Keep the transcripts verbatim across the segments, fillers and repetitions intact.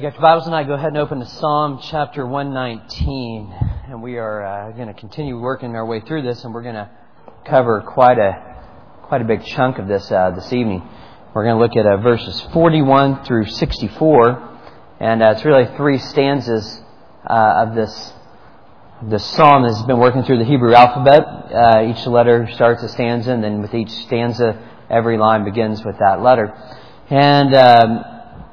You got your Bibles tonight, go ahead and open to Psalm chapter one nineteen. And we are uh, going to continue working our way through this, and we're going to cover quite a quite a big chunk of this uh, this evening. We're going to look at uh, verses forty-one through sixty-four, and uh, it's really three stanzas uh, of this this psalm that has been working through the Hebrew alphabet. Uh, each letter starts a stanza, and then with each stanza, every line begins with that letter. And um,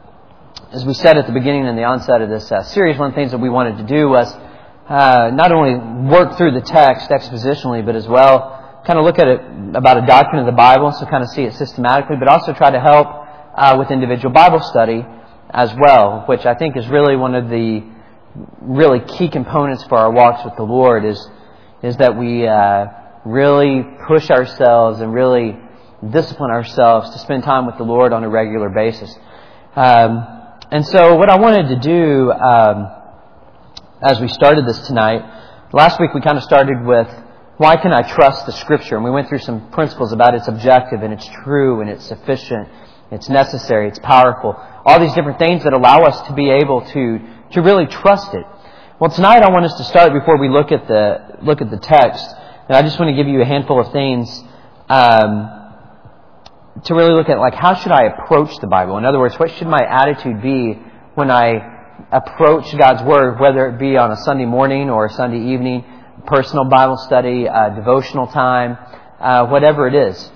as we said at the beginning and the onset of this uh, series, one of the things that we wanted to do was uh, not only work through the text expositionally, but as well kind of look at it about a doctrine of the Bible, so kind of see it systematically, but also try to help uh, with individual Bible study as well, which I think is really one of the really key components for our walks with the Lord is is that we uh, really push ourselves and really discipline ourselves to spend time with the Lord on a regular basis. Um, And so what I wanted to do um, as we started this tonight, last week we kind of started with why can I trust the Scripture? And we went through some principles about it's objective and it's true and it's sufficient, it's necessary, it's powerful. All these different things that allow us to be able to, to really trust it. Well, tonight I want us to start before we look at the look at the text. And I just want to give you a handful of things um to really look at, like, how should I approach the Bible? In other words, what should my attitude be when I approach God's Word, whether it be on a Sunday morning or a Sunday evening, personal Bible study, uh, devotional time, uh, whatever it is.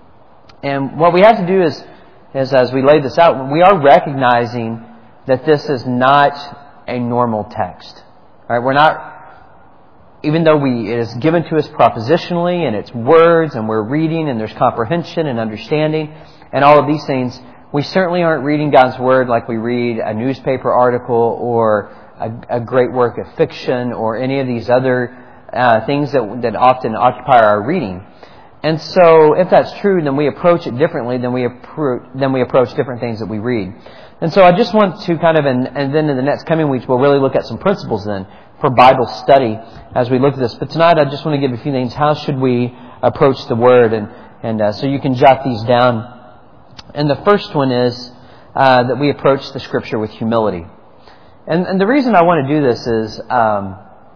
And what we have to do is, is, as we lay this out, we are recognizing that this is not a normal text. All right, we're not... Even though we it is given to us propositionally and it's words and we're reading and there's comprehension and understanding and all of these things, we certainly aren't reading God's Word like we read a newspaper article or a, a great work of fiction or any of these other uh, things that that often occupy our reading. And so, if that's true, then we approach it differently than we approach than we approach different things that we read. And so, I just want to kind of, and, and then in the next coming weeks, we'll really look at some principles then for Bible study as we look at this. But tonight I just want to give a few things. How should we approach the Word? And, and uh, so you can jot these down. And the first one is uh, that we approach the Scripture with humility. And, and the reason I want to do this is um,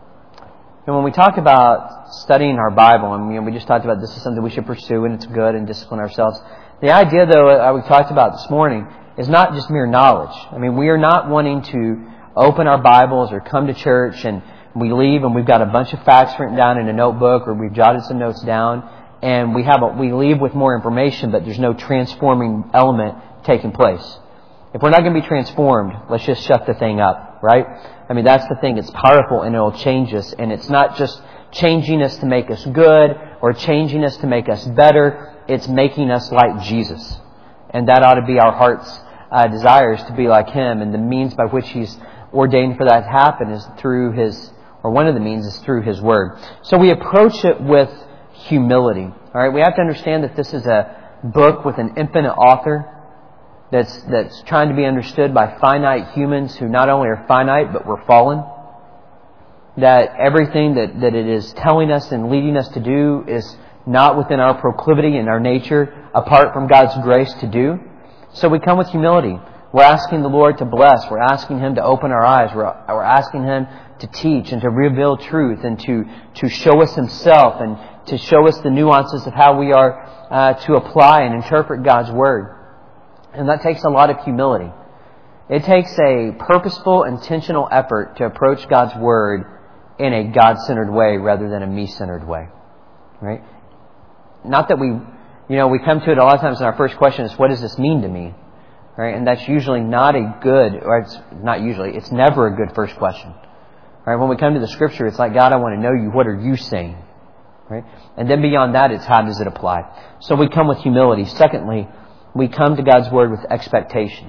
you know, when we talk about studying our Bible, and you know, we just talked about this is something we should pursue and it's good and discipline ourselves. The idea, though, uh, we talked about this morning is not just mere knowledge. I mean, we are not wanting to open our Bibles or come to church and we leave and we've got a bunch of facts written down in a notebook or we've jotted some notes down and we have a, we leave with more information, but there's no transforming element taking place. If we're not going to be transformed, let's just shut the thing up, right? I mean, that's the thing. It's powerful and it'll change us. And it's not just changing us to make us good or changing us to make us better. It's making us like Jesus. And that ought to be our heart's uh, desires, to be like Him. And the means by which He's ordained for that to happen is through His, or one of the means is through His Word. So we approach it with humility. All right, we have to understand that this is a book with an infinite author that's that's trying to be understood by finite humans who not only are finite but we're fallen. That everything that, that it is telling us and leading us to do is not within our proclivity and our nature apart from God's grace to do. So we come with humility. We're asking the Lord to bless. We're asking Him to open our eyes. We're, we're asking Him to teach and to reveal truth and to, to show us Himself and to show us the nuances of how we are uh, to apply and interpret God's Word. And that takes a lot of humility. It takes a purposeful, intentional effort to approach God's Word in a God-centered way rather than a me-centered way. Right? Not that we, you know, we come to it a lot of times and our first question is, what does this mean to me? Right? And that's usually not a good, or it's not usually, it's never a good first question. Right? When we come to the Scripture, it's like, God, I want to know You. What are You saying? Right? And then beyond that, it's how does it apply? So we come with humility. Secondly, we come to God's Word with expectation.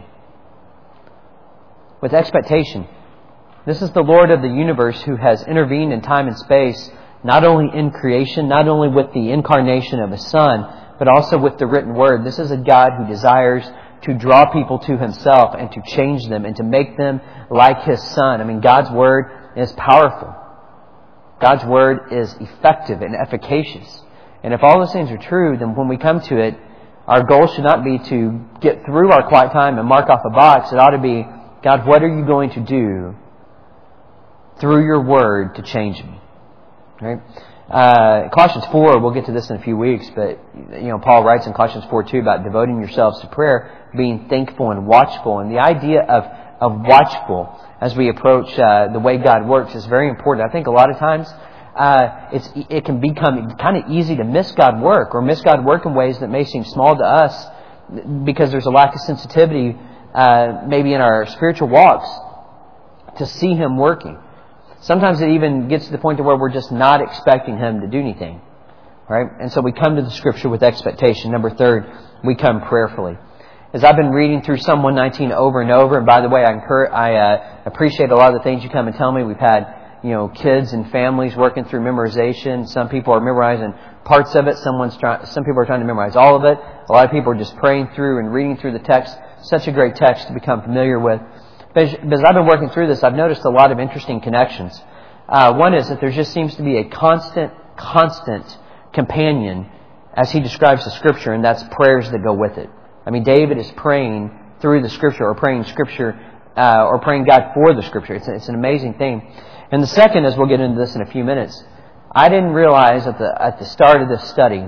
With expectation. This is the Lord of the universe who has intervened in time and space, not only in creation, not only with the incarnation of His Son, but also with the written Word. This is a God who desires to draw people to Himself and to change them and to make them like His Son. I mean, God's Word is powerful. God's Word is effective and efficacious. And if all those things are true, then when we come to it, our goal should not be to get through our quiet time and mark off a box. It ought to be God, what are you going to do through your word to change me? Right? Uh, Colossians four, we'll get to this in a few weeks, but you know, Paul writes in Colossians four two about devoting yourselves to prayer, being thankful and watchful. And the idea of, of watchful as we approach uh, the way God works is very important. I think a lot of times uh, it's it can become kind of easy to miss God work, or miss God work in ways that may seem small to us because there's a lack of sensitivity uh, maybe in our spiritual walks to see Him working. Sometimes it even gets to the point to where we're just not expecting Him to do anything. Right? And so we come to the Scripture with expectation. Number third, we come prayerfully. As I've been reading through Psalm one nineteen over and over, and by the way, I, encourage, I uh, appreciate a lot of the things you come and tell me. We've had you know kids and families working through memorization. Some people are memorizing parts of it. Someone's trying. Some people are trying to memorize all of it. A lot of people are just praying through and reading through the text. Such a great text to become familiar with. But as I've been working through this, I've noticed a lot of interesting connections. Uh, one is that there just seems to be a constant, constant companion as he describes the Scripture, and that's prayers that go with it. I mean, David is praying through the Scripture, or praying Scripture, uh, or praying God for the Scripture. It's, it's an amazing thing. And the second, as we'll get into this in a few minutes, I didn't realize at the at the start of this study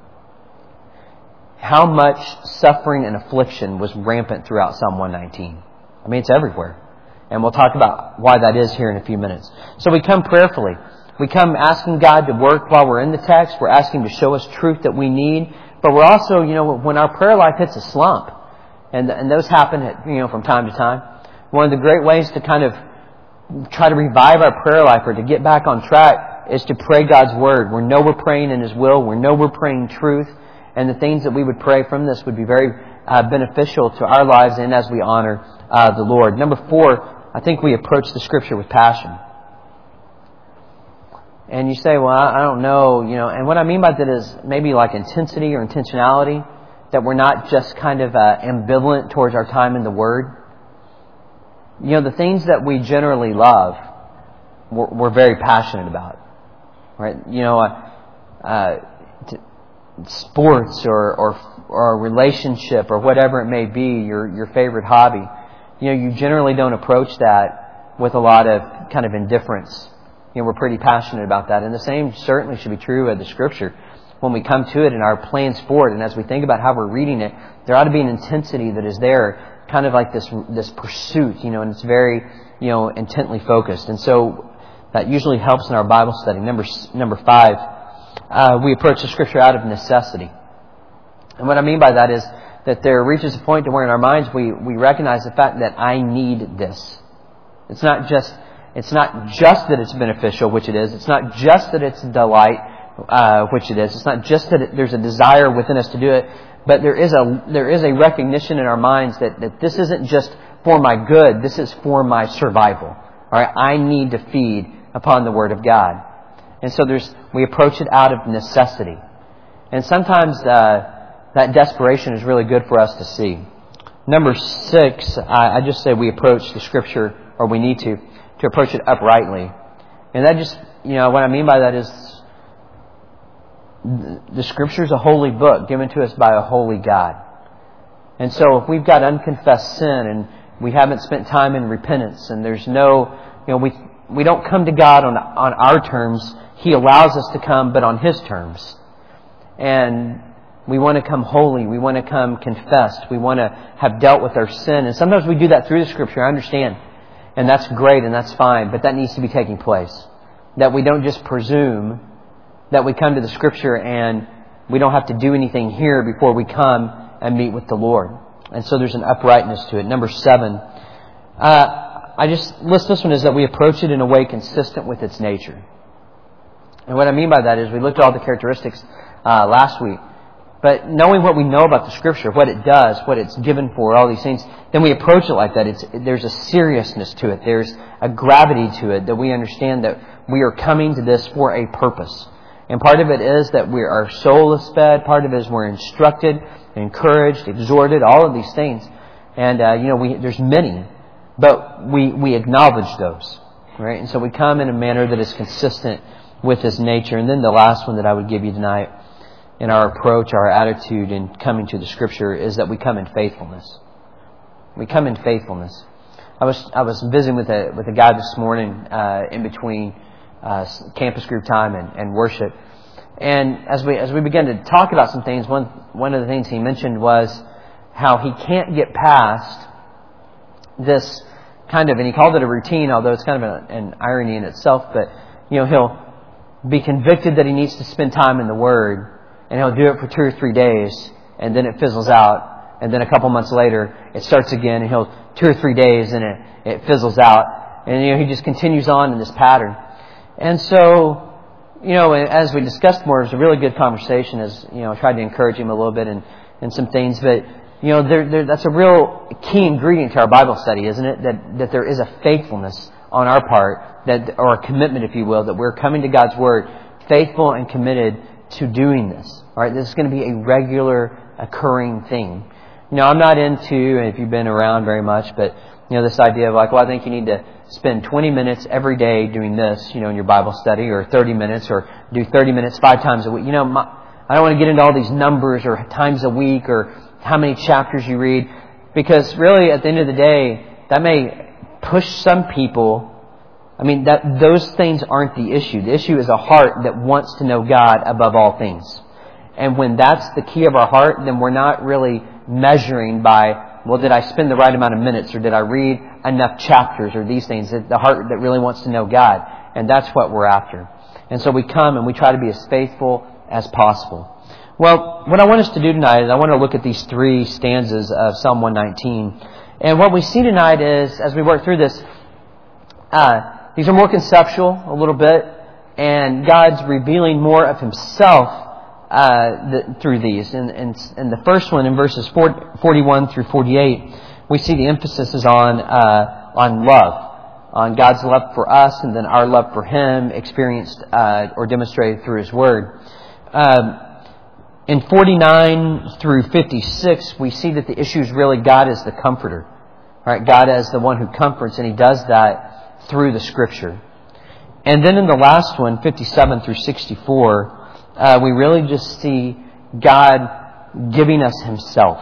how much suffering and affliction was rampant throughout Psalm one nineteen. I mean, it's everywhere. And we'll talk about why that is here in a few minutes. So we come prayerfully. We come asking God to work while we're in the text. We're asking Him to show us truth that we need. But we're also, you know, when our prayer life hits a slump, and and those happen, at, you know, from time to time, one of the great ways to kind of try to revive our prayer life or to get back on track is to pray God's Word. We know we're praying in His will. We know we're praying truth. And the things that we would pray from this would be very uh, beneficial to our lives and as we honor uh, the Lord. Number four, I think we approach the Scripture with passion. And you say, well, I don't know, you know, and what I mean by that is maybe like intensity or intentionality, that we're not just kind of uh, ambivalent towards our time in the Word. You know, the things that we generally love, we're, we're very passionate about, right? You know, uh, uh, t- sports or, or or a relationship or whatever it may be, your your favorite hobby. You know, you generally don't approach that with a lot of kind of indifference. You know, we're pretty passionate about that. And the same certainly should be true of the Scripture. When we come to it in our plans for it, and as we think about how we're reading it, there ought to be an intensity that is there, kind of like this this pursuit, you know, and it's very, you know, intently focused. And so that usually helps in our Bible study. Number number five, uh, we approach the Scripture out of necessity. And what I mean by that is that there reaches a point to where in our minds we, we recognize the fact that I need this. It's not just It's not just that it's beneficial, which it is. It's not just that it's a delight, uh, which it is. It's not just that it, there's a desire within us to do it, but there is a there is a recognition in our minds that, that this isn't just for my good. This is for my survival. All right, I need to feed upon the Word of God, and so there's we approach it out of necessity, and sometimes uh, that desperation is really good for us to see. Number six, I, I just say we approach the Scripture, or we need to. to approach it uprightly. And that just, you know, what I mean by that is the Scripture is a holy book given to us by a holy God. And so if we've got unconfessed sin and we haven't spent time in repentance and there's no, you know, we we don't come to God on on our terms. He allows us to come, but on His terms. And we want to come holy. We want to come confessed. We want to have dealt with our sin. And sometimes we do that through the Scripture. I understand. And that's great and that's fine, but that needs to be taking place. That we don't just presume that we come to the Scripture and we don't have to do anything here before we come and meet with the Lord. And so there's an uprightness to it. Number seven, uh, I just list this one is that we approach it in a way consistent with its nature. And what I mean by that is we looked at all the characteristics uh, last week. But knowing what we know about the Scripture, what it does, what it's given for, all these things, then we approach it like that. It's, there's a seriousness to it. There's a gravity to it that we understand that we are coming to this for a purpose. And part of it is that we our soul is fed. Part of it is we're instructed, encouraged, exhorted, all of these things. And, uh, you know, we, there's many, but we, we acknowledge those, right? And so we come in a manner that is consistent with His nature. And then the last one that I would give you tonight, in our approach, our attitude in coming to the Scripture is that we come in faithfulness. We come in faithfulness. I was I was visiting with a with a guy this morning uh, in between uh, campus group time and, and worship, and as we as we began to talk about some things, one one of the things he mentioned was how he can't get past this kind of, and he called it a routine, although it's kind of an, an irony in itself, but you know, he'll be convicted that he needs to spend time in the Word, and he'll do it for two or three days, and then it fizzles out, and then a couple months later it starts again, and he'll two or three days, and it, it fizzles out, and you know, he just continues on in this pattern. And so, you know, as we discussed more, it was a really good conversation. As you know, I tried to encourage him a little bit and and some things, but you know, there, there, that's a real key ingredient to our Bible study, isn't it? That that there is a faithfulness on our part, that, or a commitment, if you will, that we're coming to God's Word, faithful and committed to doing this. All right, this is going to be a regular occurring thing. You know, I'm not into, if you've been around very much, but you know, this idea of like, well, I think you need to spend twenty minutes every day doing this, you know, in your Bible study, or thirty minutes, or do thirty minutes five times a week. You know, my, I don't want to get into all these numbers or times a week or how many chapters you read, because really at the end of the day, that may push some people. I mean, that those things aren't the issue. The issue is a heart that wants to know God above all things. And when that's the key of our heart, then we're not really measuring by, well, did I spend the right amount of minutes, or did I read enough chapters, or these things. The heart that really wants to know God. And that's what we're after. And so we come and we try to be as faithful as possible. Well, what I want us to do tonight is I want to look at these three stanzas of Psalm one nineteen. And what we see tonight is, as we work through this, uh, these are more conceptual a little bit, and God's revealing more of Himself uh, the, through these. And, and, and the first one, in verses forty-one through forty-eight, we see the emphasis is on uh, on love, on God's love for us, and then our love for Him, experienced uh, or demonstrated through His Word. Um, In forty-nine through fifty-six, we see that the issue is really God as the comforter. Right? God as the one who comforts, and He does that through the Scripture. And then in the last one, fifty-seven through sixty-four, uh, we really just see God giving us Himself.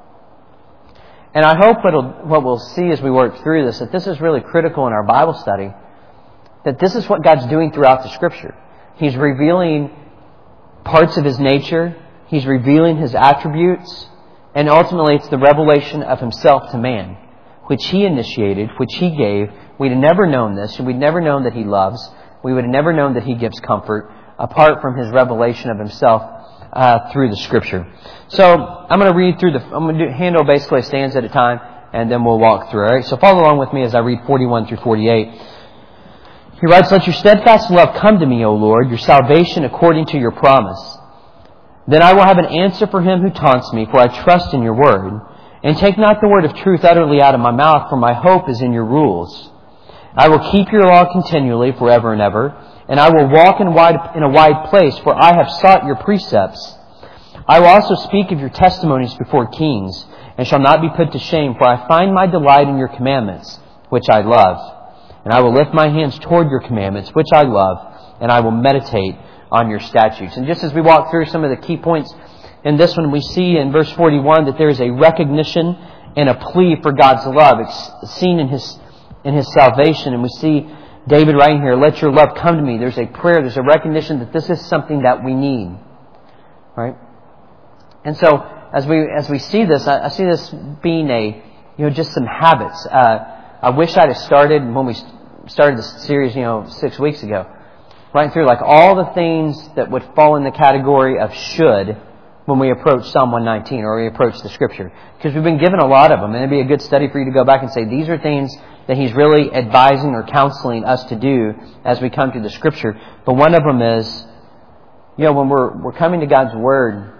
And I hope what'll, what we'll see as we work through this, that this is really critical in our Bible study, that this is what God's doing throughout the Scripture. He's revealing parts of His nature. He's revealing His attributes, and ultimately it's the revelation of Himself to man, which He initiated, which He gave. We'd have never known this, and we'd never known that He loves. We would have never known that He gives comfort apart from His revelation of Himself uh, through the Scripture. So I'm going to read through the. I'm going to do, handle basically a stanza at a time, and then we'll walk through. All right. So follow along with me as I read forty-one through forty-eight. He writes, "Let your steadfast love come to me, O Lord, your salvation according to your promise. Then I will have an answer for him who taunts me, for I trust in your word. And take not the word of truth utterly out of my mouth, for my hope is in your rules. I will keep your law continually forever and ever, and I will walk in, wide, in a wide place, for I have sought your precepts. I will also speak of your testimonies before kings, and shall not be put to shame, for I find my delight in your commandments, which I love. And I will lift my hands toward your commandments, which I love, and I will meditate on your statutes." And just as we walk through some of the key points in this one, we see in verse forty-one that there is a recognition and a plea for God's love. It's seen in His in His salvation. And we see David writing here, "Let your love come to me." There's a prayer. There's a recognition that this is something that we need. Right? And so as we as we see this, I, I see this being a, you know, just some habits. Uh, I wish I'd have started when we started this series, you know, six weeks ago. Right through like all the things that would fall in the category of should when we approach Psalm one nineteen or we approach the Scripture. Because we've been given a lot of them. And it'd be a good study for you to go back and say, these are things that He's really advising or counseling us to do as we come to the Scripture. But one of them is, you know, when we're we're coming to God's Word,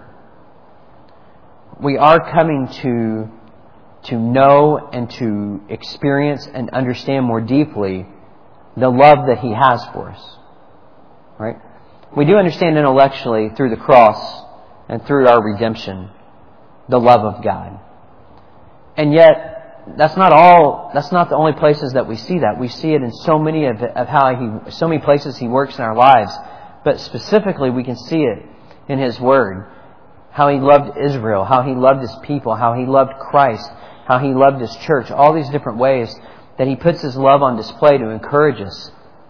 we are coming to to know and to experience and understand more deeply the love that He has for us. Right? We do understand intellectually through the cross and through our redemption the love of God. And yet, that's not all, that's not the only places that we see that. We see it in so many of, of how He, so many places He works in our lives. But specifically, we can see it in His Word. How He loved Israel, how He loved His people, how He loved Christ, how He loved His church, all these different ways that He puts His love on display to encourage us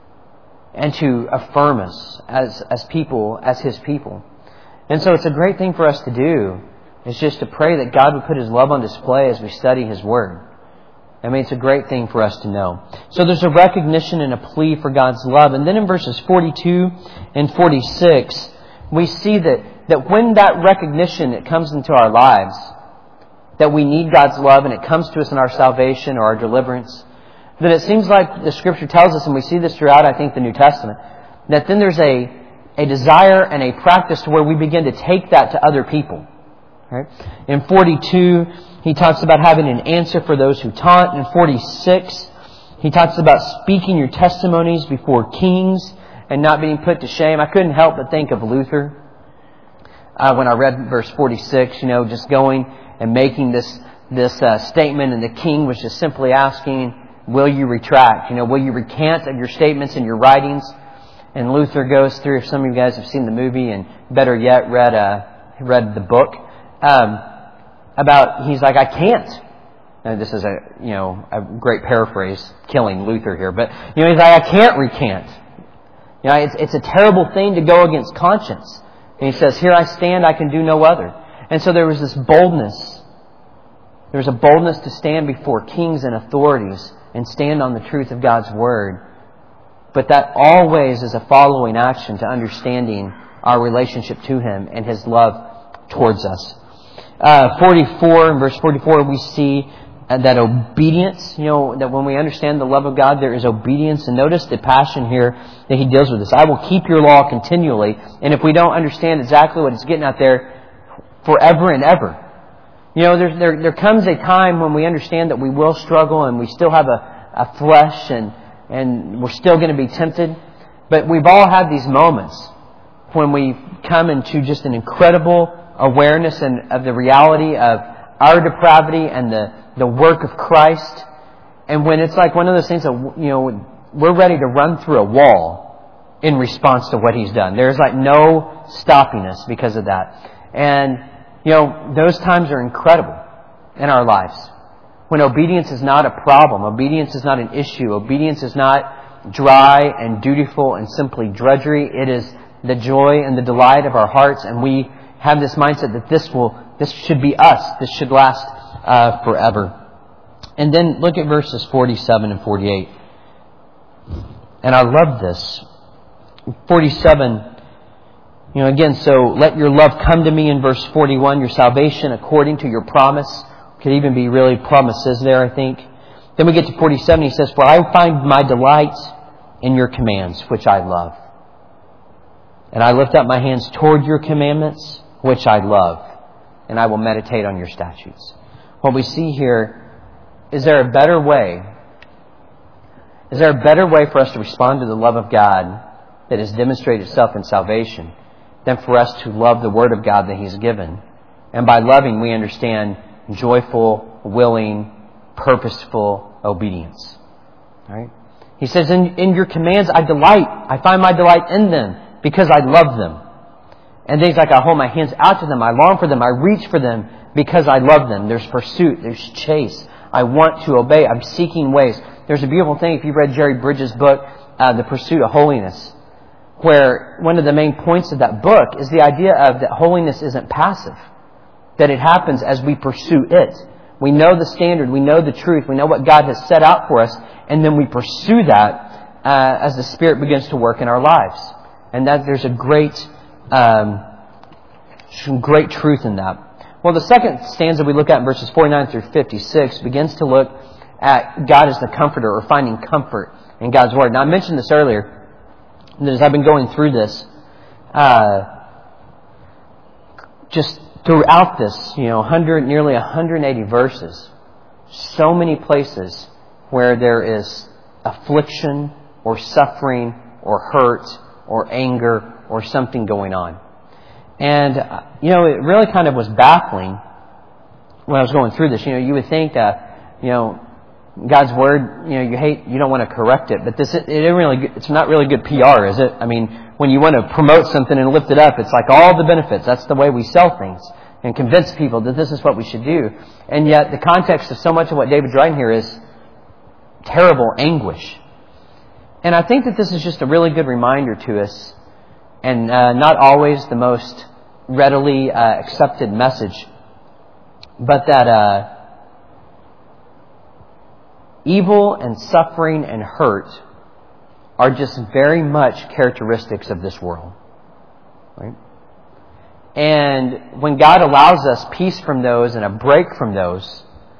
and to affirm us as, as people, as His people. And so it's a great thing for us to do. It's just to pray that God would put His love on display as we study His Word. I mean, it's a great thing for us to know. So there's a recognition and a plea for God's love. And then in verses forty-two and forty-six, we see that, that when that recognition that comes into our lives, that we need God's love and it comes to us in our salvation or our deliverance, then it seems like the Scripture tells us, and we see this throughout, I think, the New Testament, that then there's a, a desire and a practice to where we begin to take that to other people. Right? In forty-two, he talks about having an answer for those who taunt. In forty-six, he talks about speaking your testimonies before kings and not being put to shame. I couldn't help but think of Luther uh, when I read verse forty-six, you know, just going and making this this uh, statement, and the king was just simply asking, will you retract? You know, will you recant of your statements and your writings? And Luther goes through, if some of you guys have seen the movie, and better yet, read uh, read the book, um, about, he's like, I can't. And this is a, you know, a great paraphrase, killing Luther here, but, you know, he's like, I can't recant. You know, it's, it's a terrible thing to go against conscience. And he says, here I stand, I can do no other. And so there was this boldness. There was a boldness to stand before kings and authorities and stand on the truth of God's Word. But that always is a following action to understanding our relationship to Him and His love towards us. Uh, forty-four, in verse forty-four, we see uh, that obedience, you know, that when we understand the love of God, there is obedience. And notice the passion here that he deals with this. I will keep your law continually. And if we don't understand exactly what it's getting at there, forever and ever. You know, there, there, there comes a time when we understand that we will struggle and we still have a, a flesh and, and we're still going to be tempted. But we've all had these moments when we come into just an incredible awareness and of the reality of our depravity and the, the work of Christ. And when it's like one of those things that, you know, we're ready to run through a wall in response to what He's done. There's like no stopping us because of that. And, you know, those times are incredible in our lives. When obedience is not a problem, obedience is not an issue, obedience is not dry and dutiful and simply drudgery. It is the joy and the delight of our hearts, and we have this mindset that this will, this should be us. This should last uh, forever. And then look at verses forty-seven and forty-eight. And I love this. forty-seven, you know, again, so let your love come to me in verse forty-one, your salvation according to your promise. Could even be really promises there, I think. Then we get to forty-seven, he says, for I find my delight in your commands, which I love. And I lift up my hands toward your commandments, which I love, and I will meditate on your statutes. What we see here, is there a better way? Is there a better way for us to respond to the love of God that has demonstrated itself in salvation than for us to love the Word of God that He's given? And by loving, we understand joyful, willing, purposeful obedience. All right? He says, in, in your commands I delight. I find my delight in them because I love them. And things like I hold my hands out to them, I long for them, I reach for them because I love them. There's pursuit, there's chase. I want to obey. I'm seeking ways. There's a beautiful thing, if you've read Jerry Bridges' book, uh, The Pursuit of Holiness, where one of the main points of that book is the idea of that holiness isn't passive, that it happens as we pursue it. We know the standard, we know the truth, we know what God has set out for us, and then we pursue that uh, as the Spirit begins to work in our lives. And that there's a great Um, some great truth in that. Well, the second stanza we look at in verses forty-nine through fifty-six begins to look at God as the comforter, or finding comfort in God's Word. Now, I mentioned this earlier, that as I've been going through this, uh, just throughout this, you know, one hundred, nearly one hundred eighty verses, so many places where there is affliction or suffering or hurt or anger or something going on. And, you know, it really kind of was baffling when I was going through this. You know, you would think that, you know, God's Word, you know, you hate, you don't want to correct it, but this, it isn't really, it's not really good P R, is it? I mean, when you want to promote something and lift it up, it's like all the benefits. That's the way we sell things and convince people that this is what we should do. And yet, the context of so much of what David's writing here is, terrible anguish. And I think that this is just a really good reminder to us, and uh, not always the most readily uh, accepted message, but that uh, evil and suffering and hurt are just very much characteristics of this world. Right? And when God allows us peace from those and a break from those,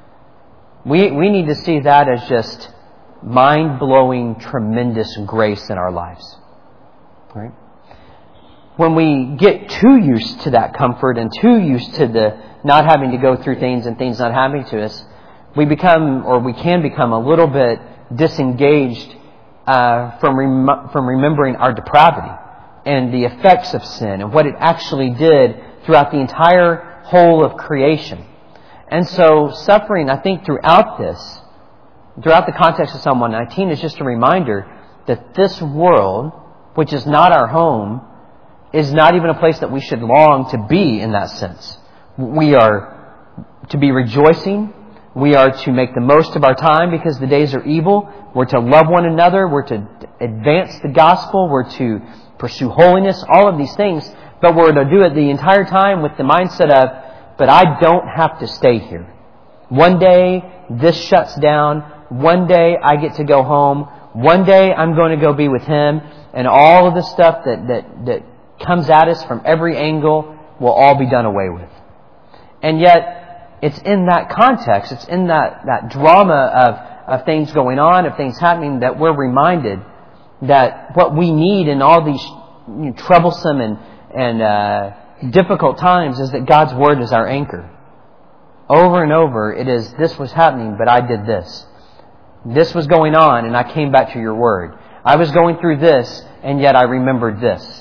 we we need to see that as just mind-blowing, tremendous grace in our lives. Right? When we get too used to that comfort and too used to the not having to go through things and things not happening to us, we become, or we can become, a little bit disengaged uh, from rem- from remembering our depravity and the effects of sin and what it actually did throughout the entire whole of creation. And so suffering, I think, throughout this, throughout the context of Psalm one nineteen, is just a reminder that this world, which is not our home, is not even a place that we should long to be in that sense. We are to be rejoicing. We are to make the most of our time because the days are evil. We're to love one another. We're to advance the gospel. We're to pursue holiness, all of these things. But we're to do it the entire time with the mindset of, but I don't have to stay here. One day this shuts down. One day I get to go home. One day I'm going to go be with Him. And all of the stuff that, that, that comes at us from every angle will all be done away with. And yet, it's in that context, it's in that, that drama of, of things going on, of things happening, that we're reminded that what we need in all these you know, troublesome and, and uh, difficult times is that God's Word is our anchor. Over and over, it is, this was happening, but I did this. This was going on, and I came back to your Word. I was going through this, and yet I remembered this.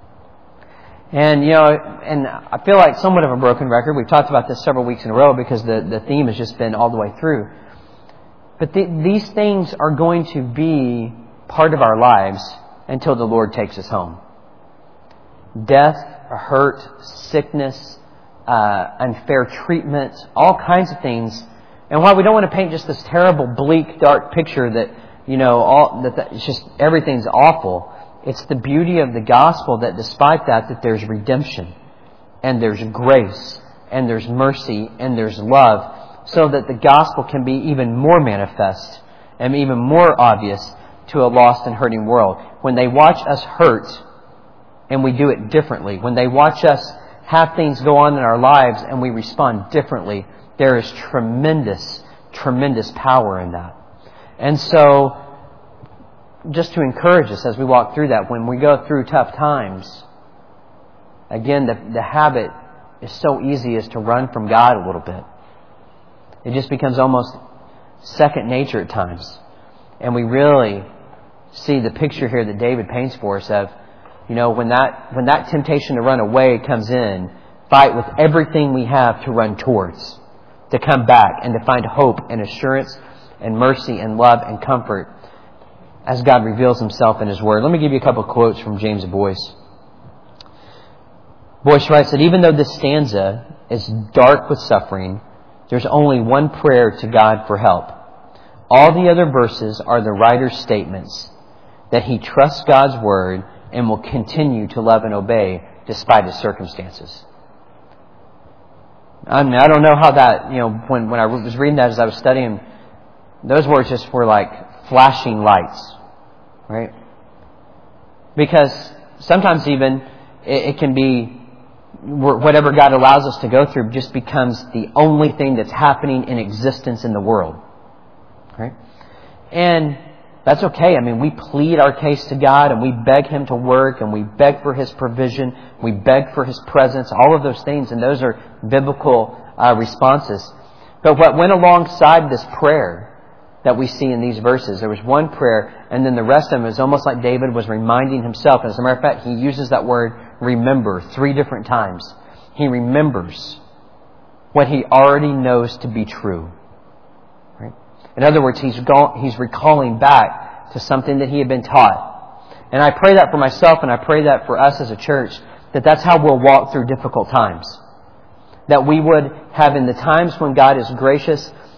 And, you know, and I feel like somewhat of a broken record. We've talked about this several weeks in a row because the, the theme has just been all the way through. But the, these things are going to be part of our lives until the Lord takes us home. Death, hurt, sickness, uh, unfair treatment, all kinds of things. And while we don't want to paint just this terrible, bleak, dark picture that, you know, all that, that it's just everything's awful, it's the beauty of the gospel that despite that, that there's redemption and there's grace and there's mercy and there's love, so that the gospel can be even more manifest and even more obvious to a lost and hurting world. When they watch us hurt and we do it differently, when they watch us have things go on in our lives and we respond differently, there is tremendous, tremendous power in that. And so, just to encourage us as we walk through that, when we go through tough times, again, the, the habit is so easy is to run from God a little bit. It just becomes almost second nature at times. And we really see the picture here that David paints for us of, you know, when that when that temptation to run away comes in, fight with everything we have to run towards, to come back and to find hope and assurance and mercy and love and comfort as God reveals Himself in His Word. Let me give you a couple of quotes from James Boyce. Boyce writes that even though this stanza is dark with suffering, there's only one prayer to God for help. All the other verses are the writer's statements that he trusts God's Word and will continue to love and obey despite his circumstances. I mean, I don't know how that, you know, when, when I was reading that as I was studying, those words just were like flashing lights, right? Because sometimes even it, it can be whatever God allows us to go through just becomes the only thing that's happening in existence in the world, right? And that's okay. I mean, we plead our case to God and we beg Him to work and we beg for His provision. We beg for His presence, all of those things. And those are biblical uh, responses. But what went alongside this prayer that we see in these verses, there was one prayer and then the rest of them is almost like David was reminding himself. And as a matter of fact, he uses that word remember three different times. He remembers what he already knows to be true. Right? In other words, he's go- he's recalling back to something that he had been taught. And I pray that for myself and I pray that for us as a church, that that's how we'll walk through difficult times. That we would have in the times when God is gracious,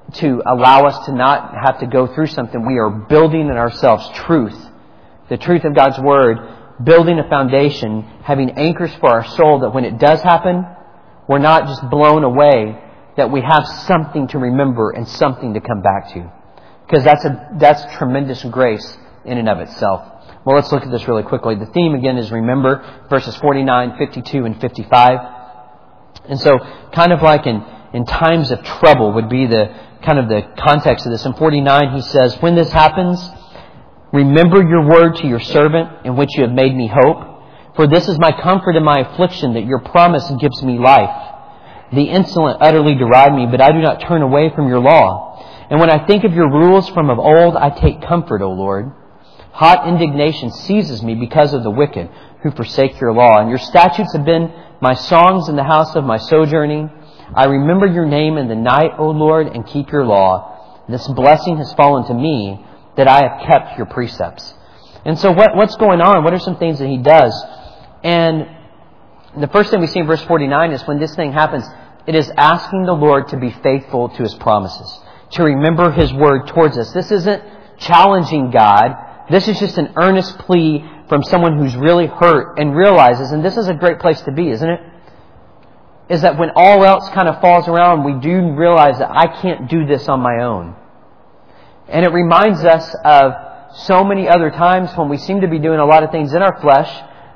to allow us to not have to go through something. We are building in ourselves truth, the truth of God's Word, building a foundation, having anchors for our soul that when it does happen, we're not just blown away, that we have something to remember and something to come back to. Because that's a that's tremendous grace in and of itself. Well, let's look at this really quickly. The theme again is remember, verses forty-nine, fifty-two, and fifty-five. And so, kind of like in, in times of trouble would be the kind of the context of this. In forty-nine, he says, when this happens, remember your word to your servant in which you have made me hope. For this is my comfort in my affliction, that your promise gives me life. The insolent utterly deride me, but I do not turn away from your law. And when I think of your rules from of old, I take comfort, O Lord. Hot indignation seizes me because of the wicked who forsake your law. And your statutes have been my songs in the house of my sojourning. I remember your name in the night, O Lord, and keep your law. This blessing has fallen to me, that I have kept your precepts. And so what, what's going on? What are some things that he does? And the first thing we see in verse forty-nine is when this thing happens, it is asking the Lord to be faithful to His promises, to remember His word towards us. This isn't challenging God. This is just an earnest plea from someone who's really hurt and realizes, and this is a great place to be, isn't it? Is that when all else kind of falls around, we do realize that I can't do this on my own. And it reminds us of so many other times when we seem to be doing a lot of things in our flesh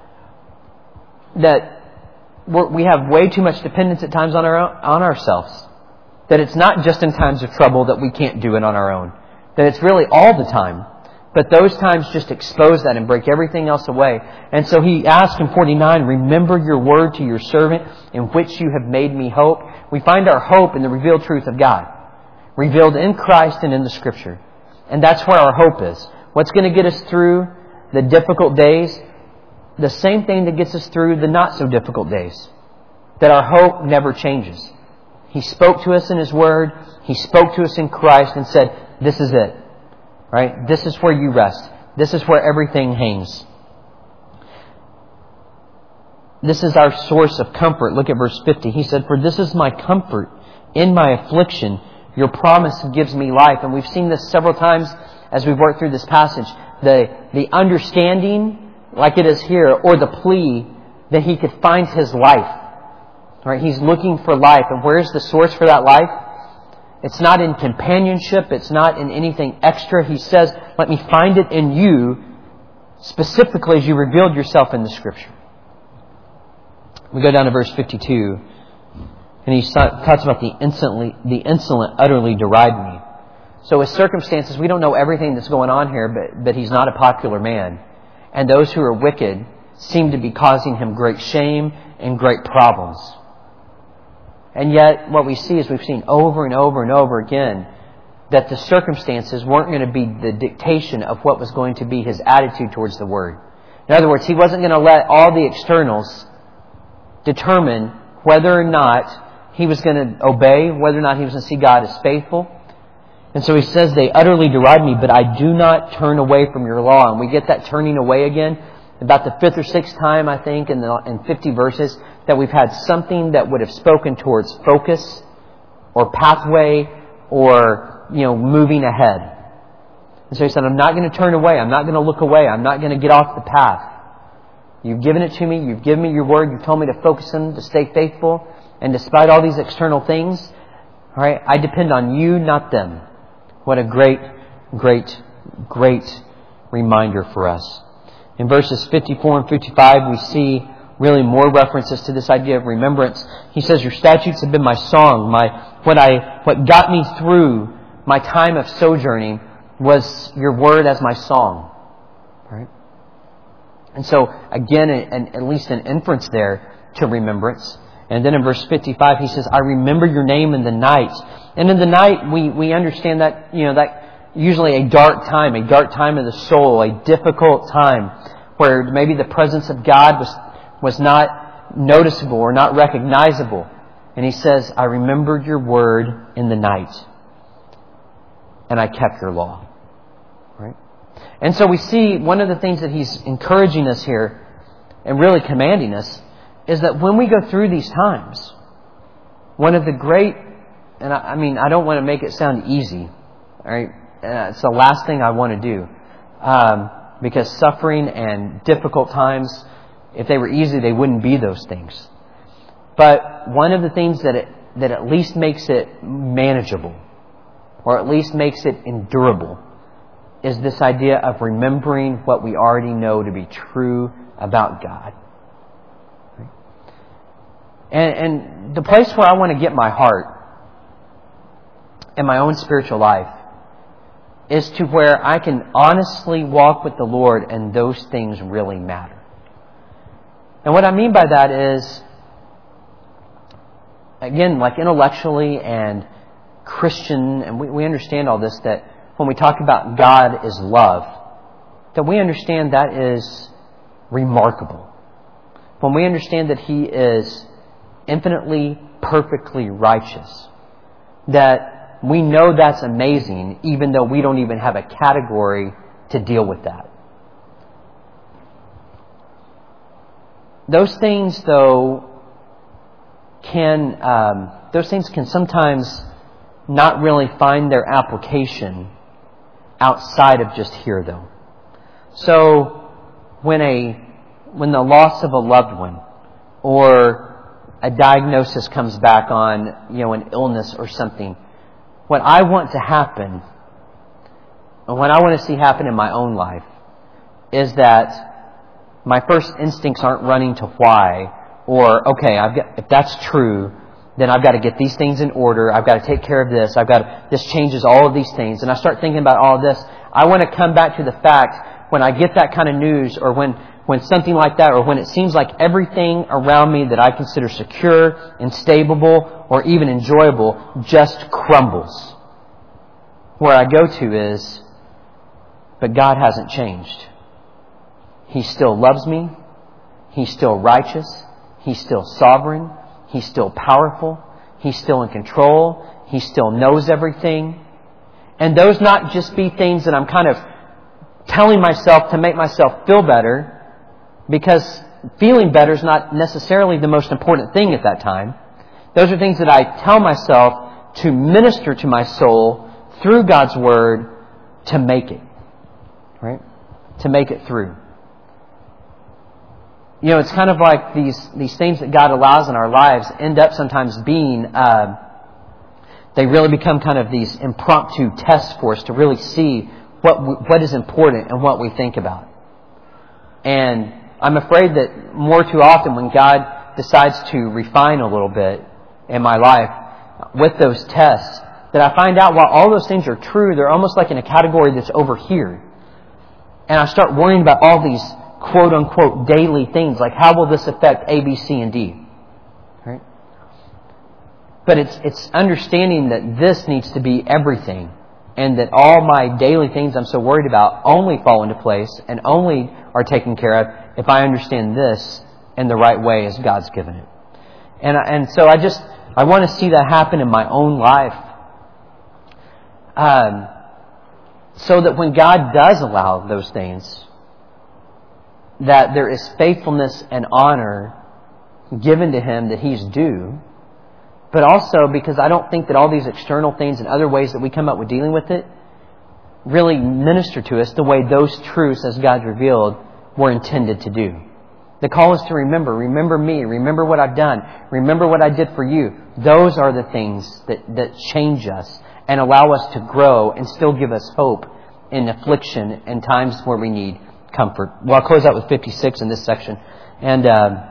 that we're, we have way too much dependence at times on our own, on ourselves. That it's not just in times of trouble that we can't do it on our own. That it's really all the time. But those times just expose that and break everything else away. And so he asks in forty-nine, remember your word to your servant in which you have made me hope. We find our hope in the revealed truth of God. Revealed in Christ and in the Scripture. And that's where our hope is. What's going to get us through the difficult days? The same thing that gets us through the not so difficult days. That our hope never changes. He spoke to us in His Word. He spoke to us in Christ and said, this is it. Right? This is where you rest. This is where everything hangs. This is our source of comfort. Look at verse fifty. He said, for this is my comfort in my affliction. Your promise gives me life. And we've seen this several times as we've worked through this passage. The, the understanding, like it is here, or the plea that he could find his life. Right? He's looking for life. And where's the source for that life? It's not in companionship. It's not in anything extra. He says, let me find it in you, specifically as you revealed yourself in the Scripture. We go down to verse fifty-two, and he talks about the instantly, the insolent utterly deride me. So his circumstances, we don't know everything that's going on here, but, but he's not a popular man. And those who are wicked seem to be causing him great shame and great problems. And yet, what we see is we've seen over and over and over again that the circumstances weren't going to be the dictation of what was going to be his attitude towards the Word. In other words, he wasn't going to let all the externals determine whether or not he was going to obey, whether or not he was going to see God as faithful. And so he says, they utterly deride me, but I do not turn away from your law. And we get that turning away again about the fifth or sixth time, I think, in, the, in fifty verses, that we've had something that would have spoken towards focus or pathway or, you know, moving ahead. And so he said, I'm not going to turn away. I'm not going to look away. I'm not going to get off the path. You've given it to me. You've given me your word. You've told me to focus in, to stay faithful. And despite all these external things, all right, I depend on you, not them. What a great, great, great reminder for us. In verses fifty-four and fifty-five, we see really more references to this idea of remembrance. He says, your statutes have been my song. My what I what got me through my time of sojourning was your word as my song. Right? And so, again, an, at least an inference there to remembrance. And then in verse fifty-five, he says, I remember your name in the night. And in the night, we, we understand that, you know, that usually a dark time, a dark time of the soul, a difficult time where maybe the presence of God was, was not noticeable or not recognizable. And he says, I remembered your word in the night, and I kept your law. Right? And so we see one of the things that he's encouraging us here and really commanding us is that when we go through these times, one of the great and I, I mean, I don't want to make it sound easy. All right, uh, it's the last thing I want to do, um, because suffering and difficult times, if they were easy, they wouldn't be those things. But one of the things that it, that at least makes it manageable, or at least makes it endurable, is this idea of remembering what we already know to be true about God. And, and the place where I want to get my heart in my own spiritual life is to where I can honestly walk with the Lord and those things really matter. And what I mean by that is, again, like intellectually and Christian, and we, we understand all this, that when we talk about God is love, that we understand that is remarkable. When we understand that He is infinitely, perfectly righteous, that we know that's amazing, even though we don't even have a category to deal with that. Those things, though, can um, those things can sometimes not really find their application outside of just here, though. So when a when the loss of a loved one or a diagnosis comes back on, you know, an illness or something, what I want to happen, and what I want to see happen in my own life, is that my first instincts aren't running to why, or okay, I've got, if that's true, then I've got to get these things in order. I've got to take care of this. I've got to, this changes all of these things, and I start thinking about all of this. I want to come back to the fact when I get that kind of news, or when when something like that, or when it seems like everything around me that I consider secure and stable or even enjoyable just crumbles. Where I go to is, but God hasn't changed. He still loves me. He's still righteous. He's still sovereign. He's still powerful. He's still in control. He still knows everything. And those not just be things that I'm kind of telling myself to make myself feel better, because feeling better is not necessarily the most important thing at that time. Those are things that I tell myself to minister to my soul through God's Word to make it. Right? To make it through. You know, it's kind of like these these things that God allows in our lives end up sometimes being, uh, they really become kind of these impromptu tests for us to really see what we, what is important and what we think about. And I'm afraid that more too often when God decides to refine a little bit in my life with those tests, that I find out while all those things are true, they're almost like in a category that's over here. And I start worrying about all these quote-unquote daily things, like how will this affect A, B, C, and D? Right? But it's it's understanding that this needs to be everything, and that all my daily things I'm so worried about only fall into place and only are taken care of if I understand this in the right way as God's given it. And and so I just I want to see that happen in my own life, um, so that when God does allow those things, that there is faithfulness and honor given to Him that He's due, but also because I don't think that all these external things and other ways that we come up with dealing with it really minister to us the way those truths, as God's revealed, were intended to do. The call is to remember. Remember me. Remember what I've done. Remember what I did for you. Those are the things that, that change us and allow us to grow and still give us hope in affliction and times where we need comfort. Well, I'll close out with fifty-six in this section. And uh,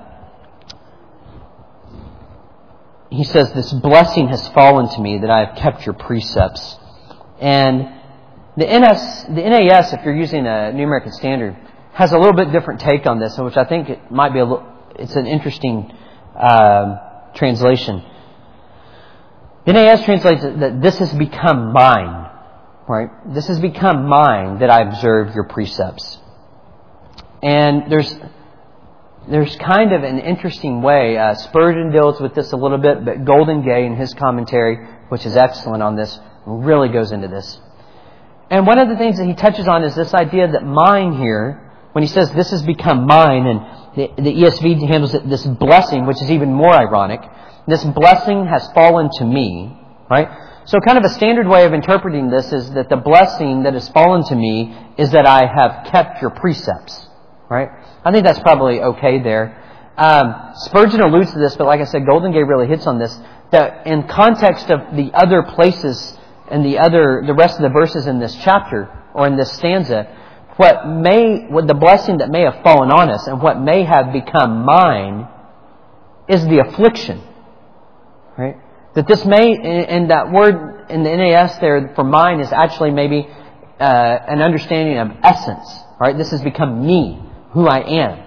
he says, "This blessing has fallen to me that I have kept your precepts." And the N S, the N A S, if you're using a New American Standard, has a little bit different take on this, which I think it might be a little, it's an interesting uh, translation. The N A S translates it that this has become mine. Right? This has become mine that I observe your precepts. And there's there's kind of an interesting way. Uh, Spurgeon deals with this a little bit, but Golden Gay in his commentary, which is excellent on this, really goes into this. And one of the things that he touches on is this idea that mine here, when he says this has become mine, and the, the E S V handles it, this blessing, which is even more ironic. This blessing has fallen to me. Right? So kind of a standard way of interpreting this is that the blessing that has fallen to me is that I have kept your precepts. Right? I think that's probably okay there. Um, Spurgeon alludes to this, but like I said, Golden Gate really hits on this, that in context of the other places and the other, the rest of the verses in this chapter, or in this stanza, what may, what the blessing that may have fallen on us and what may have become mine is the affliction. Right? That this may, and that word in the N A S there for mine is actually maybe uh, an understanding of essence. Right? This has become me, who I am.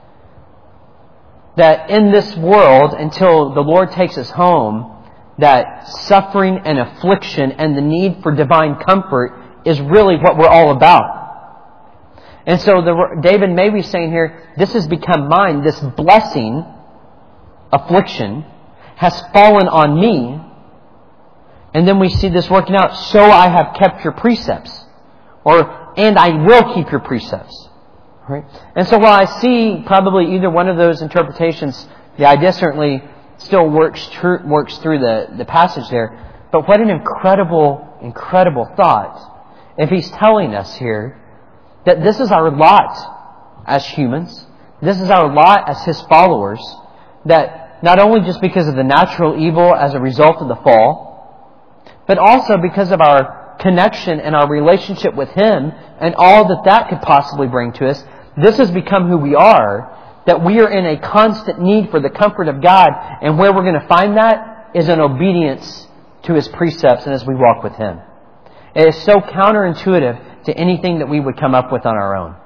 That in this world, until the Lord takes us home, that suffering and affliction and the need for divine comfort is really what we're all about. And so the, David may be saying here, this has become mine. This blessing, affliction, has fallen on me. And then we see this working out. So I have kept your precepts. Or, and I will keep your precepts. Right? And so while I see probably either one of those interpretations, the idea certainly still works tr- works through the, the passage there. But what an incredible, incredible thought. If he's telling us here that this is our lot as humans, this is our lot as his followers, that not only just because of the natural evil as a result of the fall, but also because of our connection and our relationship with him and all that that could possibly bring to us, this has become who we are, that we are in a constant need for the comfort of God, and where we're going to find that is in obedience to his precepts and as we walk with him. It is so counterintuitive to anything that we would come up with on our own.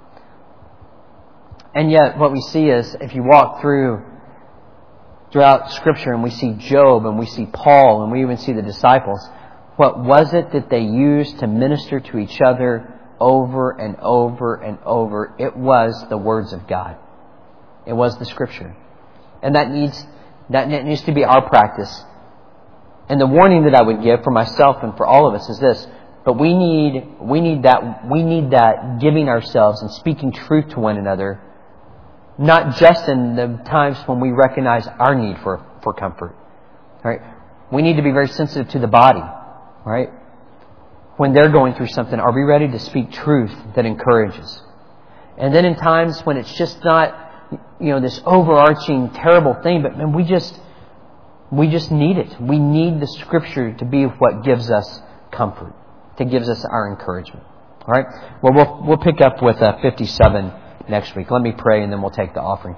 And yet what we see is, if you walk through throughout Scripture and we see Job and we see Paul and we even see the disciples, what was it that they used to minister to each other over and over and over? It was the words of God. It was the Scripture. And that needs that needs to be our practice. And the warning that I would give for myself and for all of us is this: but we need we need that we need that giving ourselves and speaking truth to one another, not just in the times when we recognize our need for for comfort. Right? We need to be very sensitive to the body. Right? When they're going through something, are we ready to speak truth that encourages? And then in times when it's just not, you know, this overarching terrible thing, but man, we just we just need it. We need the Scripture to be what gives us comfort, that gives us our encouragement. All right. Well, we'll we'll pick up with uh, fifty-seven next week. Let me pray, and then we'll take the offering.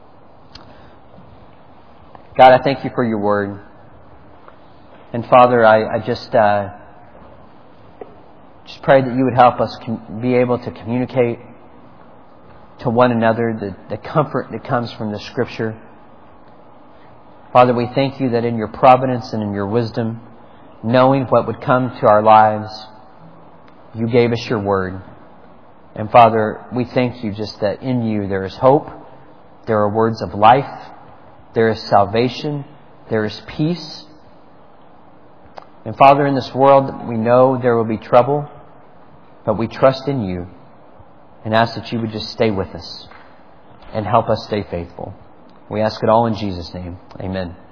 God, I thank you for your word. And Father, I, I just uh, just pray that you would help us com- be able to communicate to one another the, the comfort that comes from the Scripture. Father, we thank you that in your providence and in your wisdom, knowing what would come to our lives, you gave us your word. And Father, we thank you just that in you there is hope, there are words of life, there is salvation, there is peace. And Father, in this world, we know there will be trouble, but we trust in you and ask that you would just stay with us and help us stay faithful. We ask it all in Jesus' name. Amen.